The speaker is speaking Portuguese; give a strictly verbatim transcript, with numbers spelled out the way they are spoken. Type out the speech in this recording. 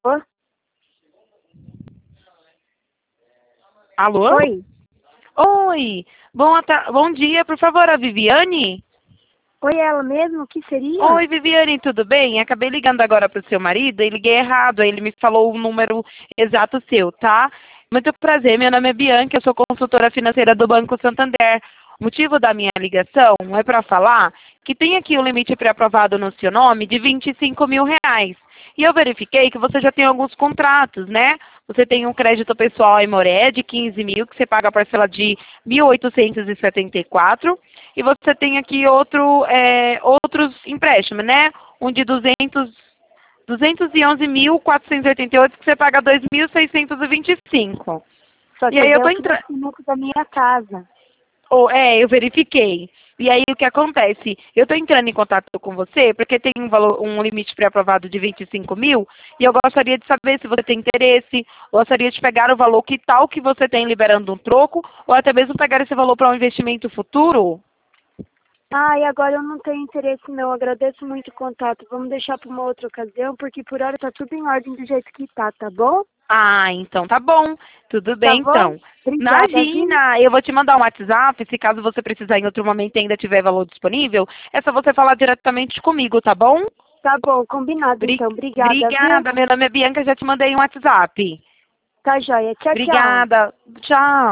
Ô, Alô? oi. Oi, bom, ta- bom dia, por favor, a Viviane? Oi, ela mesmo? O que seria? Oi, Viviane, tudo bem? Acabei ligando agora para o seu marido e liguei errado, aí ele me falou o número exato seu, tá? Muito prazer, meu nome é Bianca, eu sou consultora financeira do Banco Santander. O motivo da minha ligação é para falar que tem aqui um limite pré-aprovado no seu nome de vinte e cinco mil reais. E eu verifiquei que você já tem alguns contratos, né? Você tem um crédito pessoal em Moré de quinze mil, que você paga a parcela de mil oitocentos e setenta e quatro. E você tem aqui outro, é, outros empréstimos, né? Um de duzentos, duzentos e onze mil quatrocentos e oitenta e oito, que você paga dois mil seiscentos e vinte e cinco. Só E que aí eu é tô o entrando... financiamento da minha casa. Oh, é, eu verifiquei. E aí o que acontece? Eu estou entrando em contato com você porque tem um, valor, um limite pré-aprovado de vinte e cinco mil e eu gostaria de saber se você tem interesse, gostaria de pegar o valor que tal que você tem liberando um troco ou até mesmo pegar esse valor para um investimento futuro. Ah, e agora eu não tenho interesse não. Agradeço muito o contato. Vamos deixar para uma outra ocasião, porque por hora tá tudo em ordem do jeito que tá, tá bom? Ah, então tá bom. Tudo Tá bem, bom? então. Obrigada, viu? Imagina, eu vou te mandar um WhatsApp, se caso você precisar em outro momento e ainda tiver valor disponível, é só você falar diretamente comigo, tá bom? Tá bom, combinado Bri- então. Obrigada, viu? Obrigada, meu nome é Bianca, já te mandei um WhatsApp. Tá joia. Tchau, tchau. Obrigada, tchau.